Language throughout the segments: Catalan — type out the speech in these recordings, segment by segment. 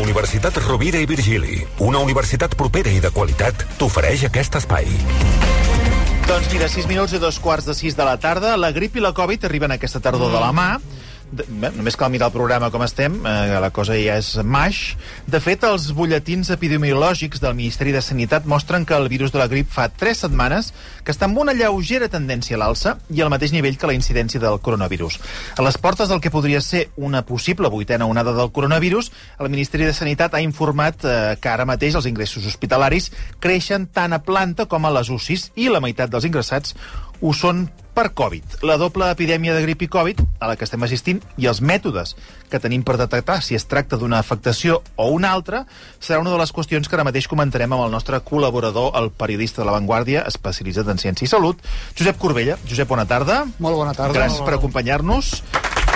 Universitat Rovira i Virgili, una universitat propera i de qualitat, t'ofereix aquest espai. Doncs mira, 6 minuts i 2:45 de la tarda. La grip i la Covid arriben aquesta tardor de la mà. Només cal mirar el programa com estem, la cosa ja és maix. De fet, els butlletins epidemiològics del Ministeri de Sanitat mostren que el virus de la grip fa 3 setmanes que està amb una lleugera tendència a l'alça i al mateix nivell que la incidència del coronavirus. A les portes del que podria ser una possible 8ª onada del coronavirus, el Ministeri de Sanitat ha informat que ara mateix els ingressos hospitalaris creixen tant a planta com a les UCIs i la meitat dels ingressats ho són per Covid. La doble epidèmia de grip i Covid a la que estem assistint i els mètodes que tenim per detectar si es tracta d'una afectació o una altra serà una de les qüestions que ara mateix comentarem amb el nostre col·laborador, el periodista de La Vanguardia, especialitzat en ciència i salut, Josep Corbella. Josep, bona tarda. Molt bona tarda. Gràcies per acompanyar-nos.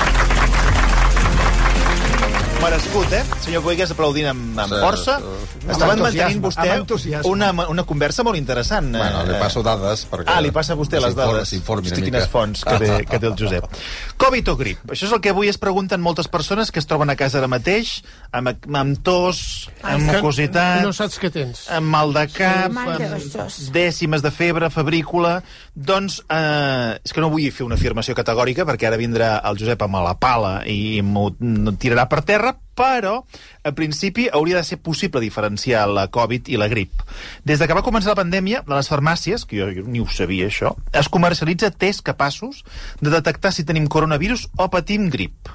Merescut, senyor Boigues, aplaudint amb força. Estaven mantenint vostè una conversa molt interessant. Bueno, li passo dades perquè... li passa a vostè les dades. Hosti, quines fonts que té el Josep. Covid o grip? Això és el que avui es pregunten moltes persones que es troben a casa ara mateix, amb tos, amb mucositat... No saps què tens. Amb mal de cap, amb dècimes de febre, febrícula... Doncs, és que no vull fer una afirmació categòrica, perquè ara vindrà el Josep amb la pala i m'ho tirarà per terra, però, al principi, hauria de ser possible diferenciar la Covid i la grip. Des de que va començar la pandèmia, a les farmàcies, que jo ni ho sabia, això, es comercialitza tests capaços de detectar si tenim coronavirus o patim grip.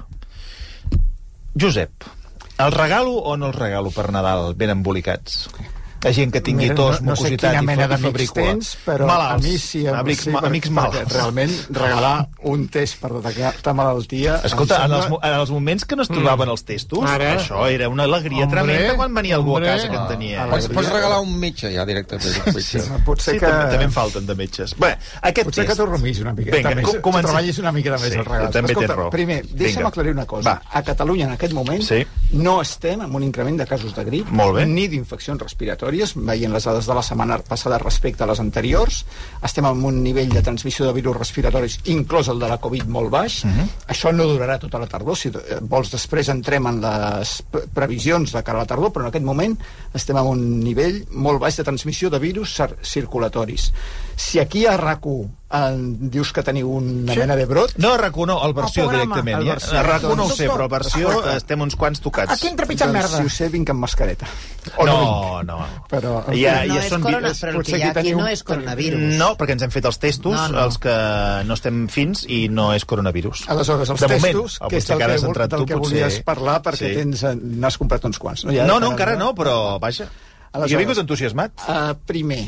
Josep, el regalo o no el regalo per Nadal, ben embolicats? La gent que tingui tos, mucositat i febrícula. Tens, però malalts. A mi sí, amics malalts. Realment, regalar un test per detectar malaltia... Escolta, en els moments que no es trobaven els testos, això era una alegria tremenda quan venia algú a casa que en tenia. Pots regalar un metge, ja, directament. Sí, també en falten de metges. Bé, aquest test... Potser que t'ho rumis una miqueta més. Que treballis una mica més el regal. També tens raó. Primer, deixa'm aclarir una cosa. A Catalunya, en aquest moment, no estem en un increment de casos de grip ni d'infeccions respiratòries, veient les dades de la setmana passada respecte a les anteriors. Estem en un nivell de transmissió de virus respiratoris, inclòs el de la Covid, molt baix. Això no durarà tota la tardor. Si vols, després entrem en les previsions de cara a la tardor, però en aquest moment estem en un nivell molt baix de transmissió de virus circulatoris. Si aquí a RAC1 dius que teniu una mena de brot... No, a RAC1 no, al versió directament. A RAC1 no ho sé, però al versió estem uns quants tocats. Aquí hem trepitjat merda. Si ho sé, vinc amb mascareta. No. Però no és corona, però el que hi ha aquí no és coronavirus. No, perquè ens hem fet els testos, els que no estem fins, i no és coronavirus. Aleshores, els testos, que és del que volies parlar, perquè n'has comprat uns quants. No, encara no, però vaja. Jo he vingut entusiasmat. Primer,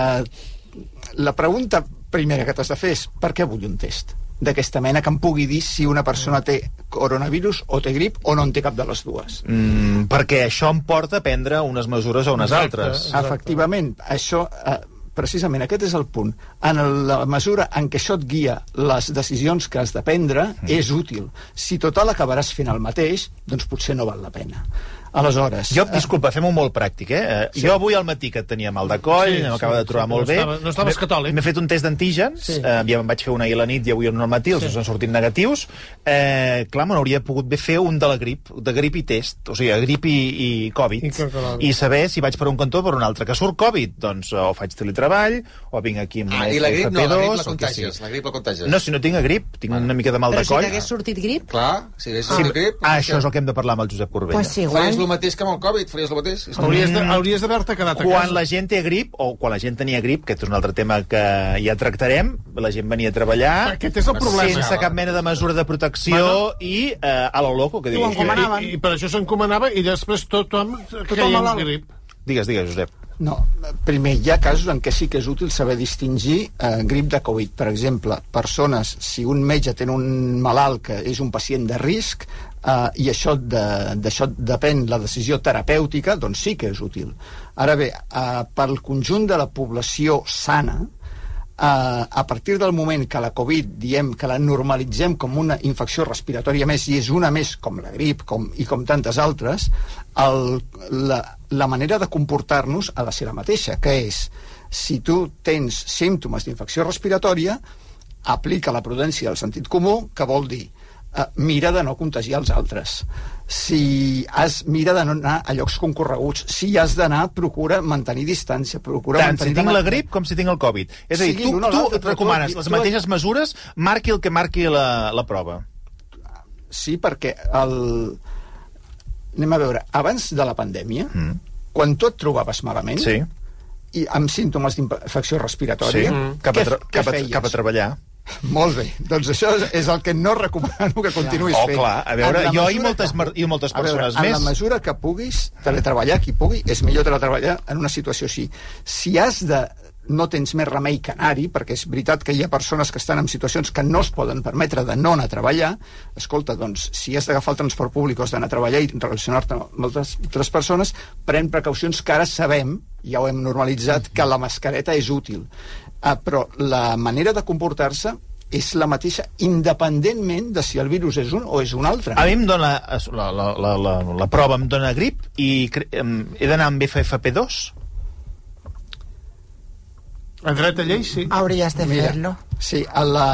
la pregunta primera que t'has de fer és per què vull un test d'aquesta mena que em pugui dir si una persona té coronavirus o té grip o no en té cap de les dues. Perquè això em porta a prendre unes mesures o unes altres. Efectivament, això... Precisament aquest és el punt. En la mesura en què això et guia les decisions que has de prendre, és útil. Si total acabaràs fent el mateix, doncs potser no val la pena. Aleshores... Disculpa, fem-ho molt pràctic, Jo avui al matí que tenia mal de coll, m'acaba de trobar molt bé. No estaves catòlic. M'he fet un test d'antígens, ja em vaig fer una ahir a la nit i avui al matí, els han sortit negatius. Clar, me n'hauria pogut fer un de la grip i test, o sigui, grip i Covid. I saber si vaig per un cantó o per un altre. Que surt Covid, doncs o faig teletreball, o vinc aquí amb una FP2... I la grip no, la grip la contagies. No, si no tinc grip, tinc una mica de mal de coll. Però si t'hagués sortit grip... Clar, si hagués sortit grip... Això és el que hem de parlar amb el Josep Corbella. Pues igual. El mateix que amb el Covid, faries el mateix. Hauries d'haver-te quedat a casa. Quan la gent té grip, o quan la gent tenia grip, que és un altre tema que ja tractarem, la gent venia a treballar... Aquest és el problema. Sense cap mena de mesura de protecció i a lo loco, que dius. I per això s'encomanava i després tothom caia en grip. Digues, Josep. No, primer, hi ha casos en què sí que és útil saber distingir grip de Covid. Per exemple, persones, si un metge té un malalt que és un pacient de risc, i d'això depèn la decisió terapèutica, doncs sí que és útil. Ara bé, pel conjunt de la població sana, a partir del moment que la Covid diem que la normalitzem com una infecció respiratòria més, i és una més com la grip i com tantes altres, la manera de comportar-nos ha de ser la mateixa, que és, si tu tens símptomes d'infecció respiratòria, aplica la prudència del sentit comú, que vol dir mira de no contagiar els altres. Mira de no anar a llocs concorreguts. Si has d'anar, procura mantenir distància. Tant si tinc la grip com si tinc el Covid. És a dir, tu et recomanes les mateixes mesures, marqui el que marqui la prova. Sí, perquè anem a veure, abans de la pandèmia, quan tu et trobaves malament, i amb símptomes d'infecció respiratòria, què feies? Cap a treballar. Molt bé, doncs això és el que no recomano que continuïs fent. Clar, a veure, jo i moltes persones més. En la mesura que puguis teletreballar, qui pugui, és millor teletreballar en una situació així. Si no tens més remei que anar-hi, perquè és veritat que hi ha persones que estan en situacions que no es poden permetre de no anar a treballar, escolta, doncs, si has d'agafar el transport públic o has d'anar a treballar i relacionar-te amb altres persones, pren precaucions que ara sabem, ja ho hem normalitzat, que la mascareta és útil. Però la manera de comportar-se és la mateixa independentment de si el virus és un o és un altre. A mi em dona la prova, em dona grip i he d'anar amb FFP2? En dret a llei, sí. Hauries de fer-lo. Sí,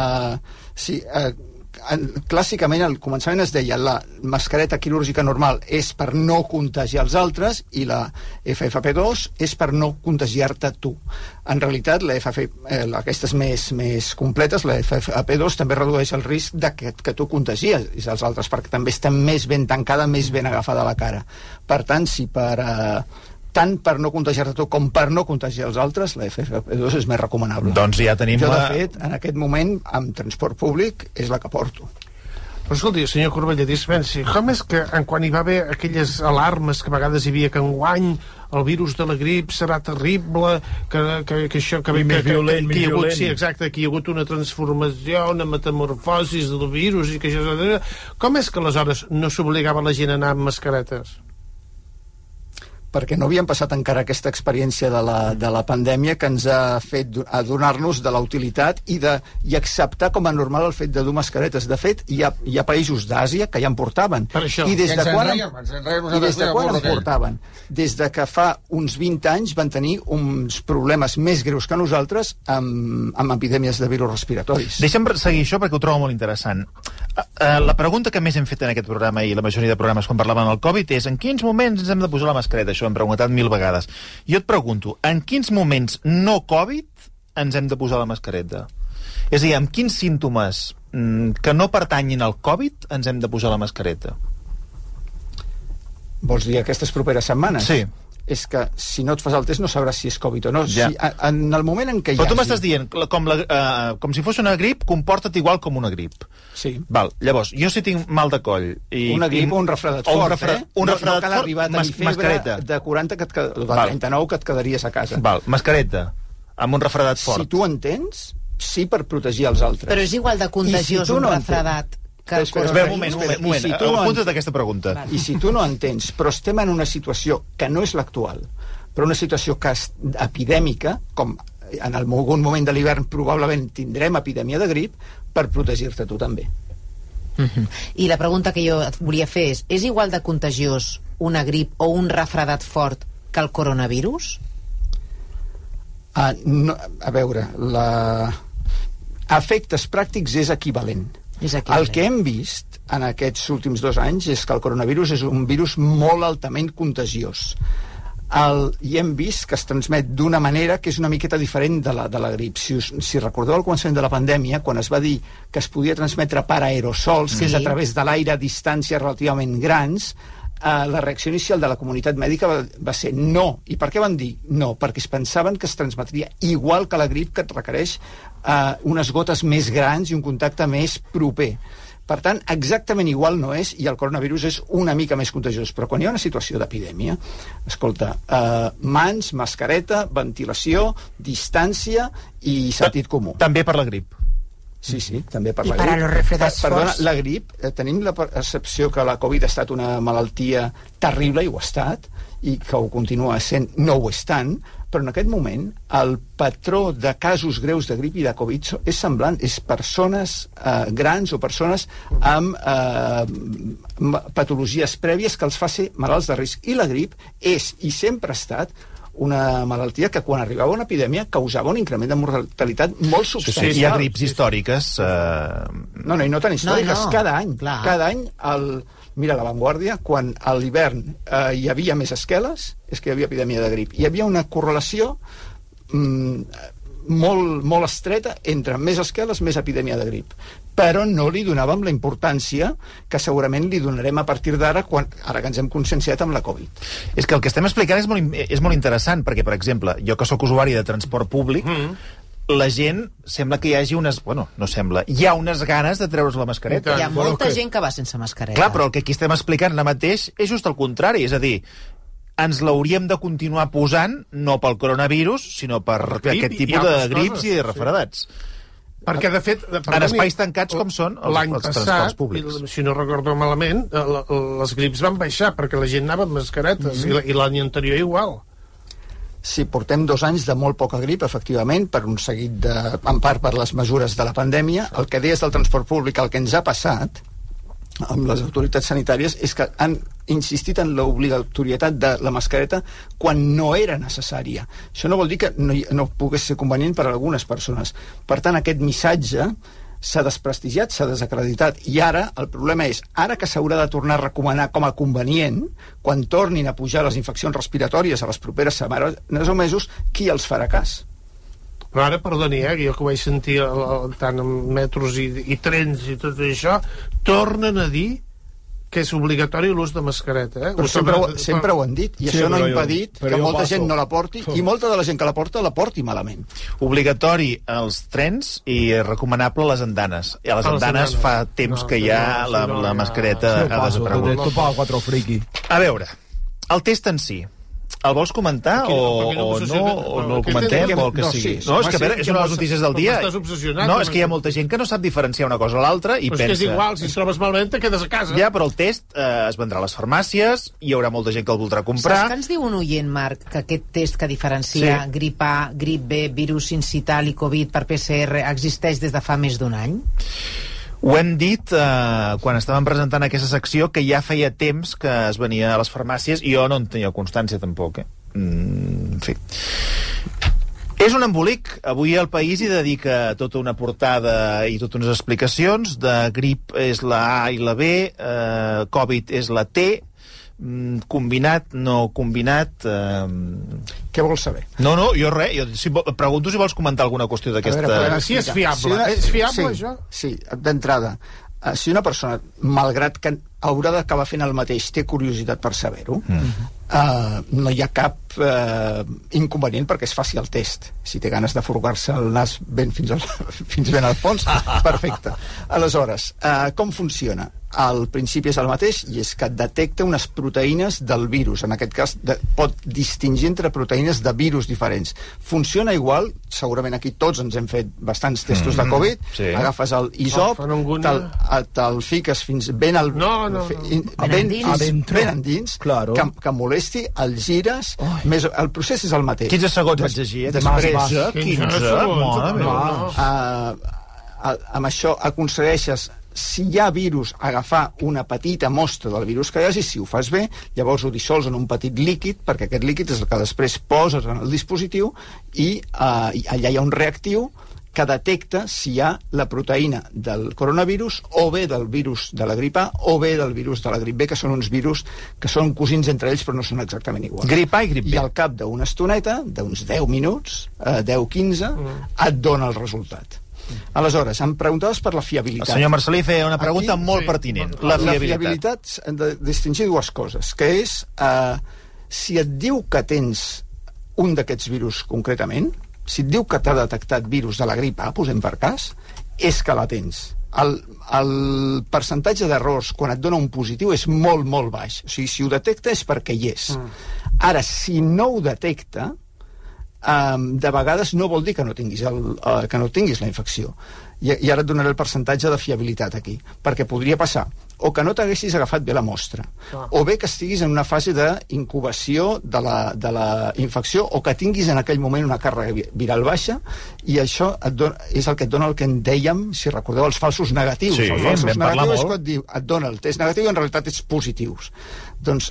clàssicament al començament es deia la mascareta quirúrgica normal és per no contagiar els altres i la FFP2 és per no contagiar-te tu. En realitat, aquestes més completes, la FFP2 també redueix el risc de que tu contagies els altres, perquè també està més ben tancada, més ben agafada a la cara. Per tant, si tant per no contagiar-te tu com per no contagiar els altres, la FFP2 és més recomanable. Doncs ja tenim jo, de fet, en aquest moment, amb transport públic, és la que porto. Però escolti, senyor Corbella, dispensi, com és que quan hi va haver aquelles alarmes que a vegades hi havia que enguany el virus de la grip serà terrible, que això... Que més violent. Sí, exacte, que hi ha hagut una transformació, una metamorfosis del virus i que això... Com és que aleshores no s'obligava la gent a anar amb mascaretes? Perquè no havíem passat encara aquesta experiència de la pandèmia que ens ha fet adonar-nos de la utilitat i acceptar com a normal el fet de dur mascaretes. De fet, hi ha països d'Àsia que ja en portaven. I des de quan en portaven? Des de que fa uns 20 anys van tenir uns problemes més greus que nosaltres amb epidèmies de virus respiratoris. Deixa'm seguir això perquè ho trobo molt interessant. La pregunta que més hem fet en aquest programa i la majoria de programes quan parlaven del Covid és en quins moments ens hem de posar la mascareta? Això hem preguntat 1000 vegades. Jo et pregunto, en quins moments no Covid ens hem de posar la mascareta? És a dir, amb quins símptomes que no pertanyin al Covid ens hem de posar la mascareta? Vols dir aquestes properes setmanes? Sí. És que si no et fas el test no sabràs si és Covid o no. Ja. En el moment en què hi hagi... Però tu m'estàs dient, com si fos una grip, comporta't igual com una grip. Sí. Val, llavors, jo si tinc mal de coll... Una grip o un refredat fort, Un refredat no cal arribar a tenir febre de 40 de 39 que et quedaries a casa. Val, mascareta, amb un refredat fort. Si tu en tens, sí per protegir els altres. Però és igual de contagiós un refredat que el coronavirus. Un moment, apunta't aquesta pregunta. I si tu no entens, però estem en una situació que no és l'actual, però una situació que és epidèmica, com en algun moment de l'hivern probablement tindrem epidèmia de grip, per protegir-te tu també. I la pregunta que jo et volia fer és igual de contagiós una grip o un refredat fort que el coronavirus? No, a veure, efectes pràctics és equivalent. El que hem vist en aquests últims 2 anys és que el coronavirus és un virus molt altament contagiós. I hem vist que es transmet d'una manera que és una miqueta diferent de la grip. Si recordeu al començament de la pandèmia, quan es va dir que es podia transmetre per aerosols, que és a través de l'aire a distàncies relativament grans, la reacció inicial de la comunitat mèdica va ser no. I per què van dir no? Perquè es pensaven que es transmetria igual que la grip, que et requereix unes gotes més grans i un contacte més proper. Per tant, exactament igual no és, i el coronavirus és una mica més contagiós. Però quan hi ha una situació d'epidèmia, escolta, mans, mascareta, ventilació, distància i sentit comú. També per la grip. Sí, també per la grip. I per a los refredats forts. Perdona, la grip, tenim la percepció que la Covid ha estat una malaltia terrible, i ho ha estat, i que ho continua sent, no ho és tant, però en aquest moment el patró de casos greus de grip i de Covid és semblant, és persones grans o persones amb patologies prèvies que els fa ser malalts de risc. I la grip és, i sempre ha estat, una malaltia que quan arribava una epidèmia causava un increment de mortalitat molt substancial. Hi ha grips històriques. No, i no tan històriques. No. Cada any. Clar. Cada any, mira, a La Vanguardia, quan a l'hivern hi havia més esqueles, és que hi havia epidèmia de grip. Hi havia una correlació molt estreta entre més esqueles, més epidèmia de grip. Però no li donàvem la importància que segurament li donarem a partir d'ara, ara que ens hem conscienciat amb la Covid. És que el que estem explicant és molt interessant, perquè, per exemple, jo que sóc usuari de transport públic, la gent sembla que hi hagi unes... Bueno, no sembla. Hi ha unes ganes de treure's la mascareta. Hi ha molta gent que va sense mascareta. Clar, però el que aquí estem explicant ara mateix és just el contrari, és a dir, ens l'hauríem de continuar posant no pel coronavirus, sinó per aquest tipus de grips i de refredats. Perquè, de fet... En espais tancats com són els transports públics. Si no recordo malament, les grips van baixar perquè la gent anava amb mascaretes i l'any anterior igual. Sí, portem 2 anys de molt poca grip, efectivament, per un seguit en part per les mesures de la pandèmia. El que deies del transport públic, el que ens ha passat amb les autoritats sanitàries és que han insistit en l'obligatorietat de la mascareta quan no era necessària. Això no vol dir que no pogués ser convenient per a algunes persones. Per tant, aquest missatge s'ha desprestigiat, s'ha desacreditat. I ara, el problema és, ara que s'haurà de tornar a recomanar com a convenient, quan tornin a pujar les infeccions respiratòries a les properes setmanes o mesos, qui els farà cas? Però ara, perdoni, jo que ho vaig sentir tant en metros i trens i tot això, tornen a dir que és obligatori l'ús de mascareta. Però sempre ho han dit, i això no ha impedit que molta gent no la porti, i molta de la gent que la porti malament. Obligatori als trens i recomanable a les andanes. I a les andanes fa temps que ja la mascareta ha desaparegut. A veure, el test en si, el vols comentar o no el comentem o el que sigui? No, és que a veure, és una de les notícies del dia. No, és que hi ha molta gent que no sap diferenciar una cosa a l'altra i pensa... Però és que és igual, si et trobes malament te quedes a casa. Ja, però el test es vendrà a les farmàcies, hi haurà molta gent que el voldrà comprar. Saps que ens diu un oient, Marc, que aquest test que diferencia grip A, grip B, virus sincital i Covid per PCR existeix des de fa més d'un any? Ho hem dit quan estàvem presentant aquesta secció, que ja feia temps que es venia a les farmàcies i jo no en tenia constància tampoc. En fi. És un embolic. Avui el País hi dedica tota una portada i totes unes explicacions. De grip és la A i la B, Covid és la T, combinat, no combinat... Què vols saber? No, jo res, pregunto si vols comentar alguna qüestió d'aquesta... Si és fiable, és fiable això? Sí, d'entrada, si una persona, malgrat que haurà d'acabar fent el mateix, té curiositat per saber-ho, no hi ha cap inconvenient perquè es faci el test. Si té ganes de furgar-se el nas fins ben al fons, perfecte. Aleshores, com funciona? El principi és el mateix, i és que detecta unes proteïnes del virus. En aquest cas pot distingir entre proteïnes de virus diferents. Funciona igual, segurament aquí tots ens hem fet bastants testos de Covid, agafes el hisop, te'l fiques fins ben al... ben endins, que molesti, el gires, el procés és el mateix. 15 segons vaig llegir, després 15, amb això aconsegueixes, si hi ha virus, agafar una petita mostra del virus que hi hagi. Si ho fas bé, llavors ho dissols en un petit líquid, perquè aquest líquid és el que després poses en el dispositiu i allà hi ha un reactiu que detecta si hi ha la proteïna del coronavirus o bé del virus de la grip A o bé del virus de la grip B, que són uns virus que són cosins entre ells però no són exactament iguals. Grip A i grip B. I al cap d'una estoneta, d'uns 10 minuts, 10-15, et dona el resultat. Aleshores, em preguntaves per la fiabilitat. El senyor Marcelí feia una pregunta molt pertinent. La fiabilitat hem de distingir dues coses, que és si et diu que tens un d'aquests virus concretament, si et diu que t'ha detectat virus de la grip A, posem per cas, és que la tens. El percentatge d'errors quan et dona un positiu és molt, molt baix. O sigui, si ho detecta és perquè hi és. Ara, si no ho detecta, de vegades no vol dir que no tinguis la infecció. I ara et donaré el percentatge de fiabilitat aquí, perquè podria passar o que no t'haguessis agafat bé la mostra, o bé que estiguis en una fase d'incubació de la infecció, o que tinguis en aquell moment una càrrega viral baixa, i això és el que et dona el que en dèiem, si recordeu, els falsos negatius. Sí, els falsos negatius és molt. et dona el test negatiu i en realitat ets positius. Doncs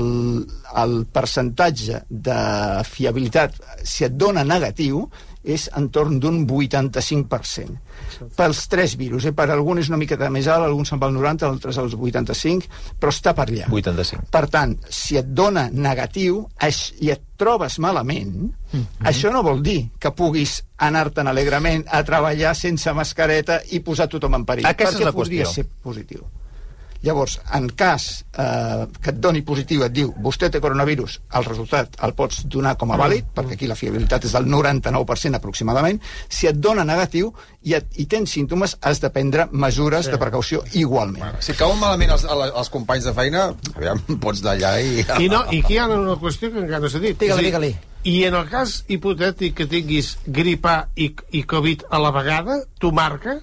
el percentatge de fiabilitat, si et dona negatiu, és entorn d'un 85%. Pels 3 virus, per algun és una miqueta més alt, algun se'n va al 90, altres als 85, però està per allà. 85. Per tant, si et dona negatiu i et trobes malament, això no vol dir que puguis anar-te'n alegrement a treballar sense mascareta i posar tothom en perill. Aquesta és la podria qüestió. ser positiu. Llavors, en cas que et doni positiu, et diu vostè té coronavirus, el resultat el pots donar com a vàlid, perquè aquí la fiabilitat és del 99% aproximadament. Si et dona negatiu i tens símptomes, has de prendre mesures de precaució igualment. Si cauen malament els companys de feina, aviam, pots d'allà i... I aquí hi ha una qüestió que encara no s'ha dit. Digue-li. I en el cas hipotètic que tinguis grip A i Covid a la vegada, tu marca?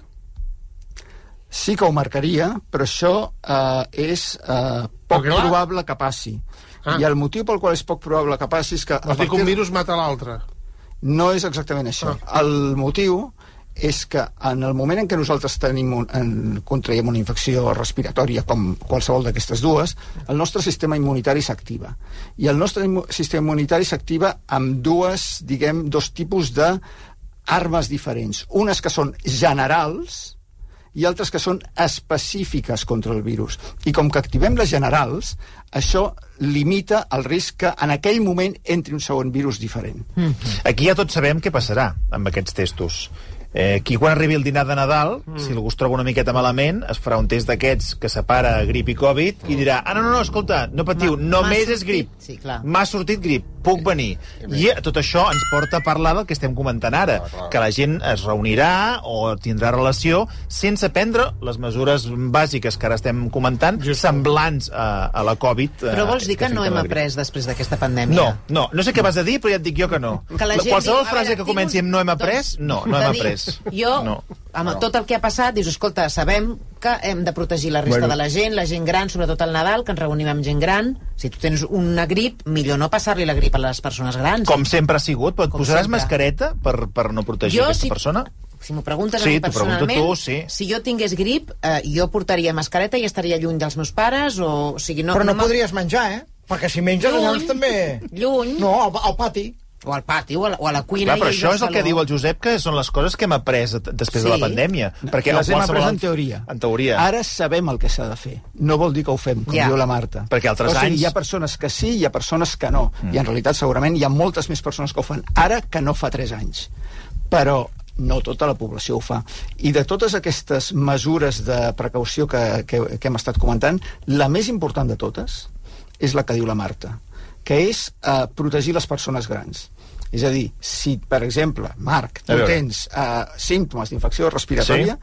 Sí que ho marcaria, però això és poc probable que passi. I el motiu pel qual és poc probable que passi és que... Vols dir que un virus mata l'altre? No és exactament això. El motiu és que en el moment en què nosaltres contraiem una infecció respiratòria, com qualsevol d'aquestes dues, el nostre sistema immunitari s'activa. I el nostre sistema immunitari s'activa amb dos tipus d'armes diferents. Unes que són generals i altres que són específiques contra el virus. I com que activem les generals, això limita el risc que en aquell moment entri un segon virus diferent. Aquí ja tots sabem què passarà amb aquests testos. Qui quan arribi el dinar de Nadal, si algú es troba una miqueta malament, es farà un test d'aquests que separa grip i Covid i dirà, no, escolta, no patiu, només és grip. Sí, clar. M'ha sortit grip, puc venir. I tot això ens porta a parlar del que estem comentant ara, que la gent es reunirà o tindrà relació sense prendre les mesures bàsiques que ara estem comentant, semblants a la Covid. Però vols dir que no hem après després d'aquesta pandèmia? No sé què vas a dir, però ja et dic jo que no. Qualsevol frase que comenci amb no hem après, no hem après. Jo, amb tot el que ha passat, dius, escolta, sabem que hem de protegir la resta de la gent gran, sobretot al Nadal, que ens reunim amb gent gran. Si tu tens una grip, millor no passar-li la grip a les persones grans. Com sempre ha sigut, però et posaràs mascareta per no protegir aquesta persona? Si m'ho preguntes a mi personalment, sí. Si jo tingués grip, jo portaria mascareta i estaria lluny dels meus pares, o sigui... Però no podries menjar, Perquè si menges, llavors també... Lluny. No, al pati. O al pati, o a la cuina. Clar, però això és el que diu el Josep, que són les coses que hem après després de la pandèmia. Perquè les hem après en teoria. En teoria. Ara sabem el que s'ha de fer. No vol dir que ho fem, com diu la Marta. Perquè altres anys... hi ha persones que sí, hi ha persones que no. I en realitat segurament hi ha moltes més persones que ho fan ara que no fa 3 anys. Però no tota la població ho fa. I de totes aquestes mesures de precaució que hem estat comentant, la més important de totes és la que diu la Marta, que és protegir les persones grans. És a dir, si, per exemple, Marc, tu tens símptomes d'infecció respiratòria,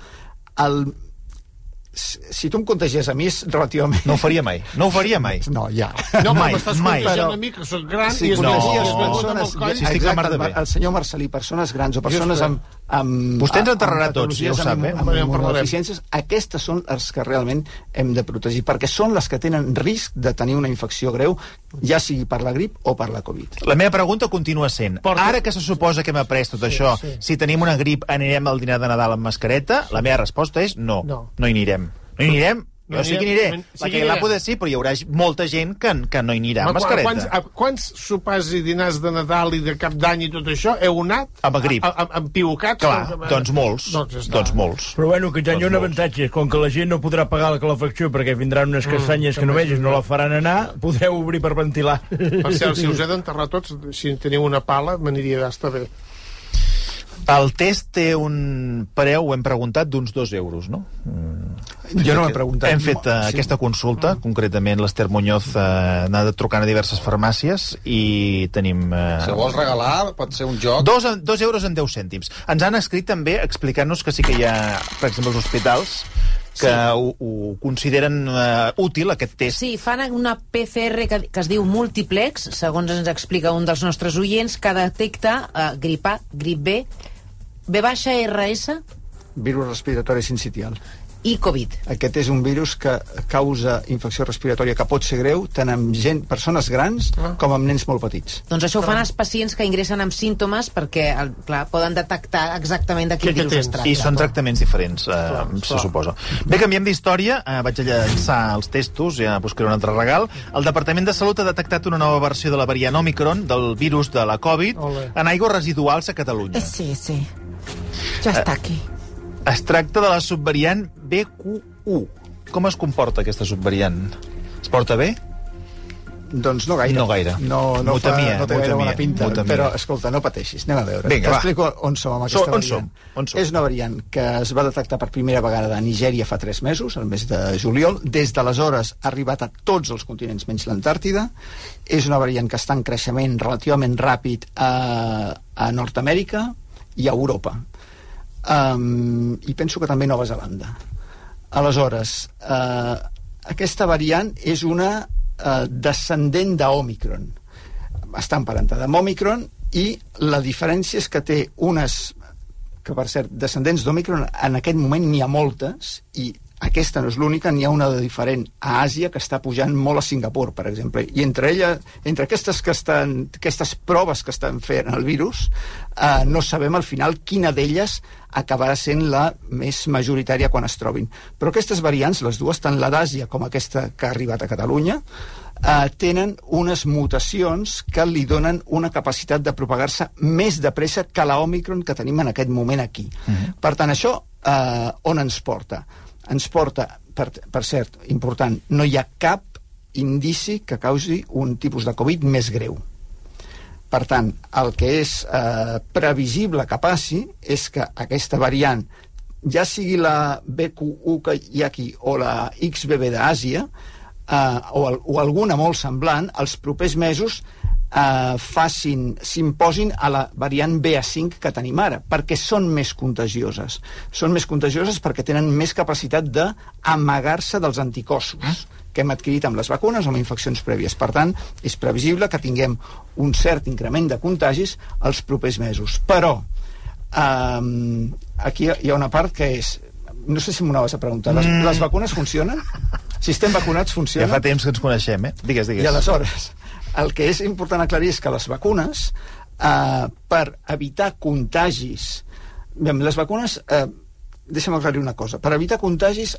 si tu em contagies a mi és relativament... No ho faria mai. No, ja. No, mai, m'estàs contagiant a mi, que soc gran, i es contagies persones... Exacte, el senyor Marcelí, persones grans o persones amb vostè ens enterrarà tots, ja ho sap, amb immunodeficiències, aquestes són les que realment hem de protegir, perquè són les que tenen risc de tenir una infecció greu, ja sigui per la grip o per la Covid. La meva pregunta continua sent, ara que se suposa que hem après tot això, si tenim una grip anirem al dinar de Nadal amb mascareta? La meva resposta és no hi anirem. No hi anirem. Jo sí que aniré. Perquè l'ha poder sí, però hi haurà molta gent que no hi anirà amb mascareta. Quants sopars i dinars de Nadal i de Cap d'Any i tot això heu anat? Amb grip. Amb piucats? Clar, doncs molts. Doncs molts. Però bueno, que ja hi ha un avantatge. Com que la gent no podrà pagar la calefacció perquè vindran unes castanyes que no vegis, no la faran anar, podreu obrir per ventilar. Per cert, si us he d'enterrar tots, si teniu una pala, m'aniria d'estar bé. El test té un preu, ho hem preguntat, d'uns 2 euros, no? Jo no m'he preguntat. Hem fet aquesta consulta, concretament l'Ester Muñoz ha anat trucant a diverses farmàcies i tenim... Si vols regalar, pot ser un joc. 2 euros en 10 cèntims. Ens han escrit també explicant-nos que sí que hi ha, per exemple, els hospitals que ho consideren útil, aquest test. Sí, fan una PCR que es diu múltiplex, segons ens explica un dels nostres oients, que detecta grip A, grip B, B-RS, Virus respiratori sincitial. I Covid. Aquest és un virus que causa infecció respiratòria que pot ser greu tant amb persones grans com amb nens molt petits. Doncs això ho fan els pacients que ingressen amb símptomes perquè, clar, poden detectar exactament de quin virus es tracta. I són tractaments diferents, se suposa. Bé, canviem d'història. Vaig a llançar els testos, ja buscaré un altre regal. El Departament de Salut ha detectat una nova versió de la variant Omicron del virus de la Covid en aigües residuals a Catalunya. Sí. Ja està aquí. Es tracta de la subvariant BQ1. Com es comporta aquesta subvariant? Es porta bé? Doncs no gaire. No gaire. No té gaire bona pinta. Però, escolta, no pateixis, anem a veure. T'explico on som amb aquesta variant. On som? És una variant que es va detectar per primera vegada a Nigèria fa 3 mesos, el mes de juliol. Des d'aleshores ha arribat a tots els continents menys l'Antàrtida. És una variant que està en creixement relativament ràpid a Nord-Amèrica i a Europa. I penso que també a Nova Zelanda. Aleshores, aquesta variant és una descendent d'Omicron. Està emparentada amb Omicron i la diferència és que té unes, que per cert, descendents d'Omicron en aquest moment n'hi ha moltes i aquesta no és l'única, n'hi ha una de diferent a Àsia que està pujant molt a Singapur, per exemple. I entre aquestes proves que estan fent el virus, no sabem al final quina d'elles acabarà sent la més majoritària quan es trobin. Però aquestes variants, les dues, tant la d'Àsia com aquesta que ha arribat a Catalunya, tenen unes mutacions que li donen una capacitat de propagar-se més de pressa que la Omicron que tenim en aquest moment aquí. Per tant, això on ens porta? Ens porta, per cert, important, no hi ha cap indici que causi un tipus de Covid més greu. Per tant, el que és previsible que passi és que aquesta variant, ja sigui la BQ1 que hi ha aquí o la XBB d'Àsia, o alguna molt semblant, els propers mesos s'imposin a la variant BA5 que tenim ara, perquè són més contagioses. Són més contagioses perquè tenen més capacitat d'amagar-se dels anticossos que hem adquirit amb les vacunes o amb infeccions prèvies. Per tant, és previsible que tinguem un cert increment de contagis els propers mesos. Però aquí hi ha una part que és... No sé si m'ho anaves a preguntar. Les vacunes funcionen? Si estem vacunats, funcionen? Ja fa temps que ens coneixem, Digues. I aleshores, el que és important aclarir és que les vacunes, per evitar contagis... Les vacunes, deixa'm aclarir una cosa, per evitar contagis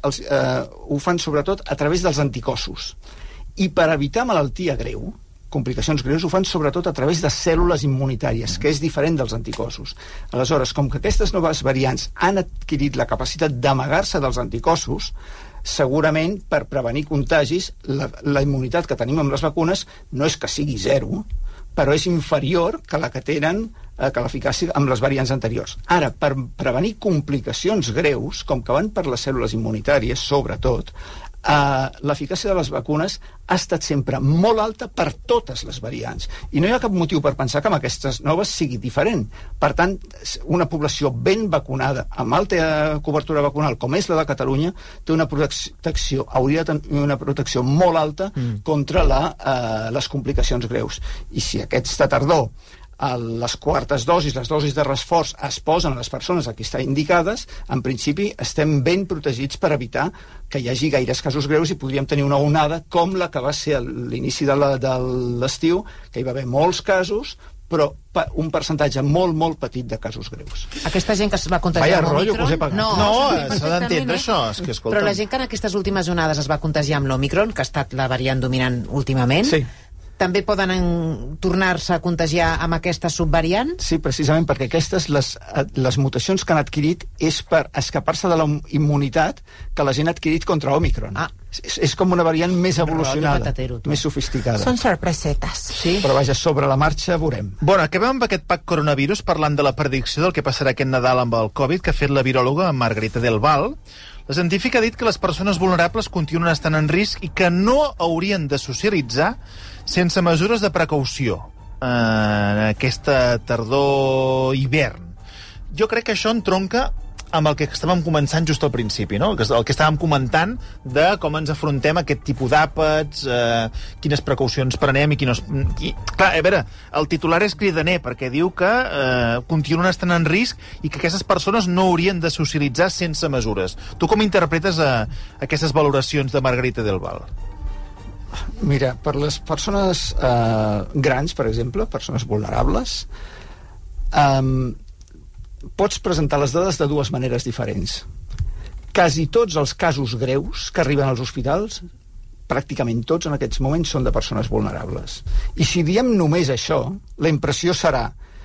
ho fan sobretot a través dels anticossos. I per evitar malaltia greu, complicacions greus, ho fan sobretot a través de cèl·lules immunitàries, que és diferent dels anticossos. Aleshores, com que aquestes noves variants han adquirit la capacitat d'amagar-se dels anticossos, segurament per prevenir contagis la immunitat que tenim amb les vacunes no és que sigui 0, però és inferior que la que tenen que l'eficàcia amb les variants anteriors. Ara, per prevenir complicacions greus, com que van per les cèl·lules immunitàries, sobretot, l'eficàcia de les vacunes ha estat sempre molt alta per totes les variants. I no hi ha cap motiu per pensar que amb aquestes noves sigui diferent. Per tant, una població ben vacunada, amb alta cobertura vacunal, com és la de Catalunya, té una protecció, hauria de tenir una protecció molt alta contra les complicacions greus. I si aquesta tardor les quartes dosis, les dosis de reforç es posen a les persones a qui estan indicades, en principi estem ben protegits per evitar que hi hagi gaires casos greus i podríem tenir una onada com la que va ser a l'inici de l'estiu, que hi va haver molts casos, però un percentatge molt, molt petit de casos greus. Aquesta gent que es va contagiar amb l'Omicron... No, s'ha d'entendre això. És que, però la gent que en aquestes últimes onades es va contagiar amb l'Omicron, que ha estat la variant dominant últimament... Sí. També poden tornar-se a contagiar amb aquesta subvariant? Sí, precisament perquè aquestes, les mutacions que han adquirit és per escapar-se de la immunitat que la gent ha adquirit contra Omicron. És com una variant més evolucionada, més sofisticada. Són sorpresetes. Sí? Però vaja, sobre la marxa veurem. Bueno, acabem amb aquest pack coronavirus parlant de la predicció del que passarà aquest Nadal amb el Covid que ha fet la viròloga Margarita Del Val. La científica ha dit que les persones vulnerables continuen estant en risc i que no haurien de socialitzar sense mesures de precaució en aquesta tardor-hivern. Jo crec que això entronca amb el que estàvem començant just al principi, no? El que estàvem comentant de com ens afrontem a aquest tipus d'àpats, quines precaucions prenem i quines... Clar, a veure, el titular és cridaner, perquè diu que continuen estant en risc i que aquestes persones no haurien de socialitzar sense mesures. Tu com interpretes aquestes valoracions de Margarita del Val? Mira, per les persones grans, per exemple, persones vulnerables, pots presentar les dades de dues maneres diferents. Quasi tots els casos greus que arriben als hospitals, pràcticament tots en aquests moments, són de persones vulnerables. I si diem només això, la impressió serà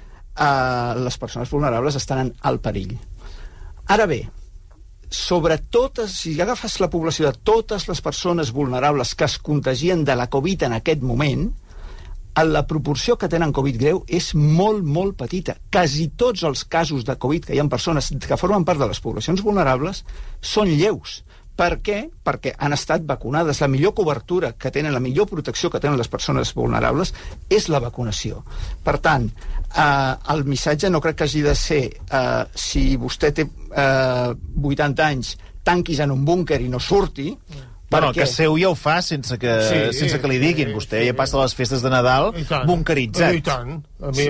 les persones vulnerables estan en alt perill. Ara bé, sobre totes, si agafes la població de totes les persones vulnerables que es contagien de la Covid en aquest moment, la proporció que tenen Covid greu és molt, molt petita. Quasi tots els casos de Covid que hi ha persones que formen part de les poblacions vulnerables són lleus. Per què? Perquè han estat vacunades. La millor cobertura que tenen, la millor protecció que tenen les persones vulnerables és la vacunació. Per tant, el missatge no crec que hagi de ser si vostè té 80 anys, tanquis en un búnquer i no surti. Bueno, el cas seu ja ho fa sense que li diguin. Vostè ja passa les festes de Nadal bunkeritzat. I tant. A mi...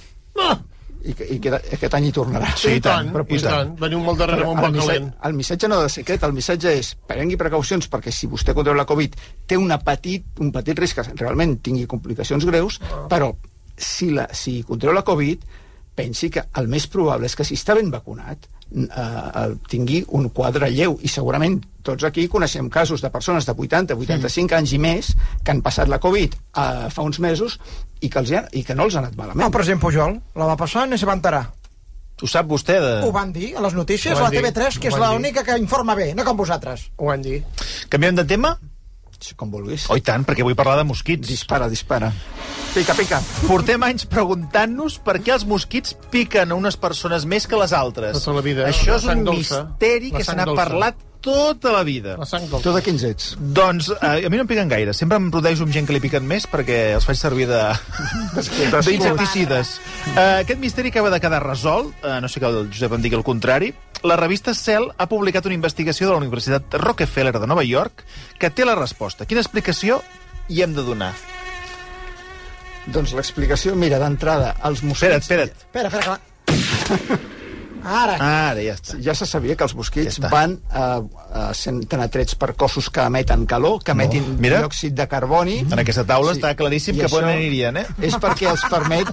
I aquest any hi tornarà. Sí, i tant. Veniu molt darrere amb un bon calent. El missatge no ha de ser aquest, el missatge és prengui precaucions perquè si vostè contreu la Covid té un petit risc que realment tingui complicacions greus, però si contreu la Covid, pensi que el més probable és que si està ben vacunat tingui un quadre lleu, i segurament tots aquí coneixem casos de persones de 80, 85 anys i més que han passat la Covid fa uns mesos i que no els ha anat malament. El president Pujol la va passar i se va enterar. Ho sap vostè? Ho van dir a les notícies, a la TV3, que és l'única que informa bé, no com vosaltres. Ho van dir. Canviem de tema? Com vulguis. Oh, i tant, perquè vull parlar de mosquits. Dispara. Pica. Portem anys preguntant-nos per què els mosquits piquen a unes persones més que les altres. Tota la vida. Això és un misteri que se n'ha parlat tota la vida. La sang dolça. Tu de quins ets? Doncs a mi no em piquen gaire. Sempre em rodejo amb gent que li piquen més perquè els faig servir d'insecticides. Aquest misteri acaba de quedar resolt. No sé que el Josep em digui el contrari. La revista Cell ha publicat una investigació de la Universitat Rockefeller de Nova York que té la resposta. Quina explicació hi hem de donar? Doncs l'explicació, mira, d'entrada, els mosquits... Espera't. Espera. Ara ja està. Ja se sabia que els mosquits van sent atrets per cossos que emeten calor, que emetin diòxid de carboni. En aquesta taula està claríssim que poden anirien, És perquè els permet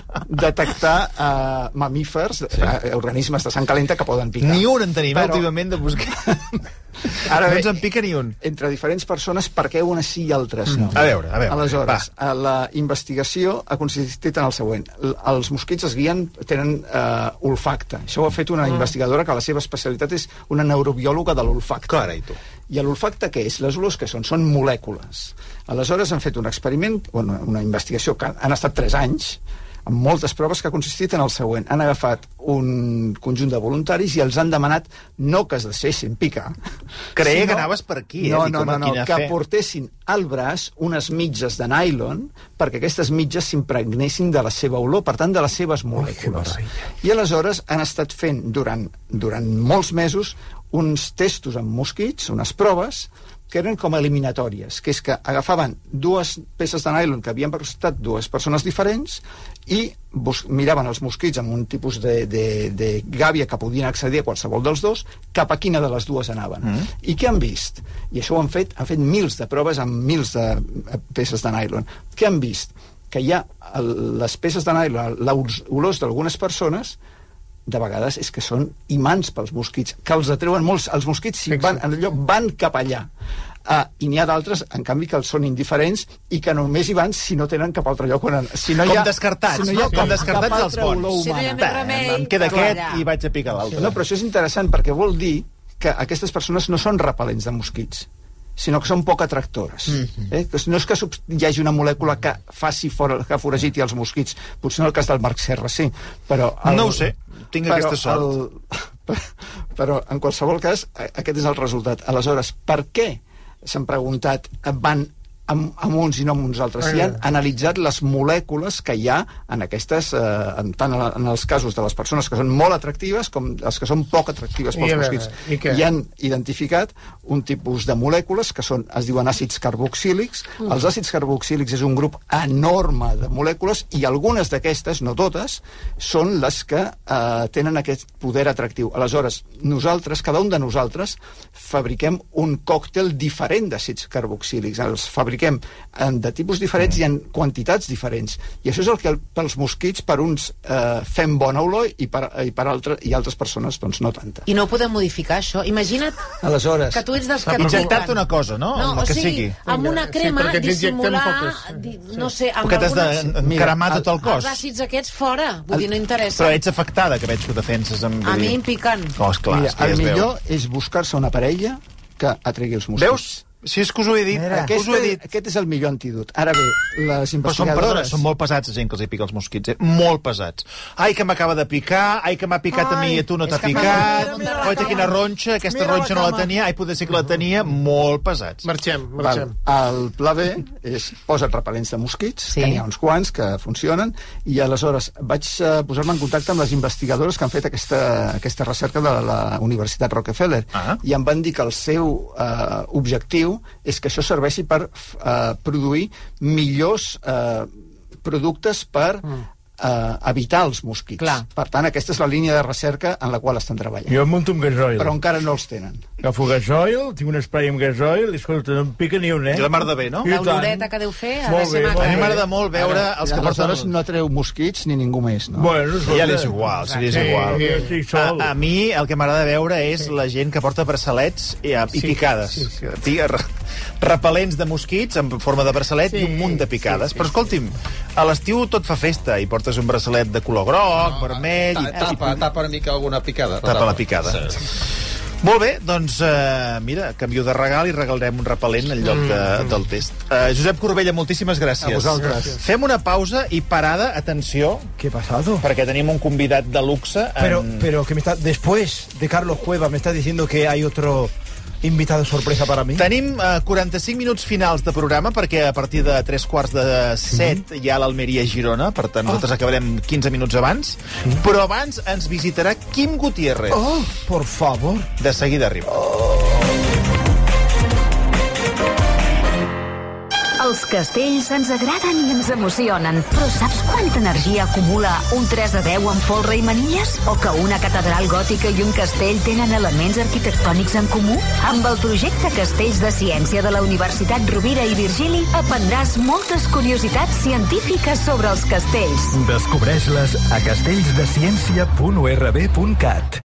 detectar mamífers, organismes de sang calenta que poden picar. Ni un en tenim, últimament, de mosquits. Ara no ens en pica ni un. Entre diferents persones, per què unes sí i altres no? A veure. Aleshores, la investigació ha consistit en el següent. Els mosquits es guien, tenen olfacte. Això ho ha fet una investigadora que la seva especialitat és una neurobiòloga de l'olfacte. Carai, tu. I l'olfacte què és? Les olors que són? Són molècules. Aleshores han fet un experiment, una investigació que han estat 3 anys, amb moltes proves, que ha consistit en el següent. Han agafat un conjunt de voluntaris i els han demanat no que es deixessin picar. Creia que anaves per aquí. No, que portessin al braç unes mitges de nylon perquè aquestes mitges s'impregnessin de la seva olor, per tant, de les seves molècules. I aleshores han estat fent durant molts mesos uns testos amb mosquits, unes proves, que eren com eliminatòries, que és que agafaven 2 peces de nylon que havien portat 2 persones diferents i miraven els mosquits amb un tipus de gàbia que podien accedir a qualsevol dels dos, cap a quina de les dues anaven. I què han vist? I això han fet mils de proves amb mils de peces de nylon. Què han vist? Que hi ha les peces de nylon, les olors d'algunes persones, de vegades és que són imants pels mosquits, que els atreuen molts. Els mosquits van cap allà. I n'hi ha d'altres, en canvi, que els són indiferents i que només hi van si no tenen cap altre lloc on... Com descartats, no? Com descartats els bons. Em queda aquest i vaig a picar l'altre. No, però això és interessant perquè vol dir que aquestes persones no són repel·lents de mosquits, sinó que són poc atractores. No és que hi hagi una molècula que faci que foragiti els mosquits. Potser en el cas del Marc Serra sí, però... No ho sé, tinc aquesta sort. Però, en qualsevol cas, aquest és el resultat. Aleshores, per què, s'han preguntat, van amb uns i no amb uns altres. I han analitzat les molècules que hi ha en aquestes, tant en els casos de les persones que són molt atractives com les que són poc atractives pels mosquits. I han identificat un tipus de molècules que es diuen àcids carboxílics. Els àcids carboxílics és un grup enorme de molècules i algunes d'aquestes, no totes, són les que tenen aquest poder atractiu. Aleshores, nosaltres, cada un de nosaltres, fabriquem un còctel diferent d'àcids carboxílics. Els fabriquem de tipus diferents i en quantitats diferents. I això és el que pels mosquits, per uns fem bona olor i altres persones doncs no tanta. I no ho podem modificar, això? Imagina't aleshores, que tu ets dels que injectar-te una cosa, no? No, que o sigui, amb una crema dissimular, no sé, amb perquè t'has d'encremar tot el cos. Els àcids aquests fora, vull dir, no interessa. Però ets afectada, que veig que ho defenses. A mi em piquen. Mira, el millor és buscar-se una parella que atregui els mosquits. Veus? Si és que us ho he dit. Aquest és el millor antídot. Ara bé, les investigadores... Són molt pesats, la gent que els hi pica els mosquits, molt pesats. Ai, que m'acaba de picar, ai, que m'ha picat a mi i a tu no t'ha picat, oi, quina ronxa, aquesta ronxa no la tenia, ai, poder ser que la tenia, molt pesats. Marxem. El pla B és posa't repel·lents de mosquits, que n'hi ha uns quants que funcionen, i aleshores vaig posar-me en contacte amb les investigadores que han fet aquesta recerca de la Universitat Rockefeller, i em van dir que el seu objectiu és que això serveixi per produir millors productes per evitar els mosquits. Per tant, aquesta és la línia de recerca en la qual estan treballant. Jo em munto amb gasoil. Però encara no els tenen. Agafo gasoil, tinc un spray amb gasoil, i escolta, no em pica ni un, I la mar de bé, no? L'oloreta que deu fer ha de ser maca. A mi m'agrada molt veure els que porten... Aleshores no treu mosquits ni ningú més, no? Bueno, ja és igual, seria igual. A mi el que m'agrada veure és la gent que porta braçalets i picades. Repel·lents de mosquits en forma de braçalet i un munt de picades. Però escolti'm, a l'estiu tot fa festa i portes un braçalet de color groc, vermell... Tapa una mica alguna picada. Tapa la picada. Molt bé, doncs, mira, canvio de regal i regalarem un repel·lent en lloc del test. Josep Corbella, moltíssimes gràcies. A vosaltres. Fem una pausa i parada, atenció. ¿Qué ha pasado? Perquè tenim un convidat de luxe. Pero que me está, después de Carlos Cueva, me estás diciendo que hay otro invitado sorpresa para mi. Tenim 45 minuts finals de programa, perquè a partir de 3:45 hi ha l'Almeria-Girona, per tant nosaltres acabarem 15 minuts abans, però abans ens visitarà Quim Gutiérrez. Oh, por favor. De seguida arriba. Els castells ens agraden i ens emocionen, però saps quanta energia acumula un 3 de 10 amb folre i manilles? O que una catedral gòtica i un castell tenen elements arquitectònics en comú? Amb el projecte Castells de Ciència de la Universitat Rovira i Virgili aprendràs moltes curiositats científiques sobre els castells. Descobreix-les a castellsdeciència.urb.cat.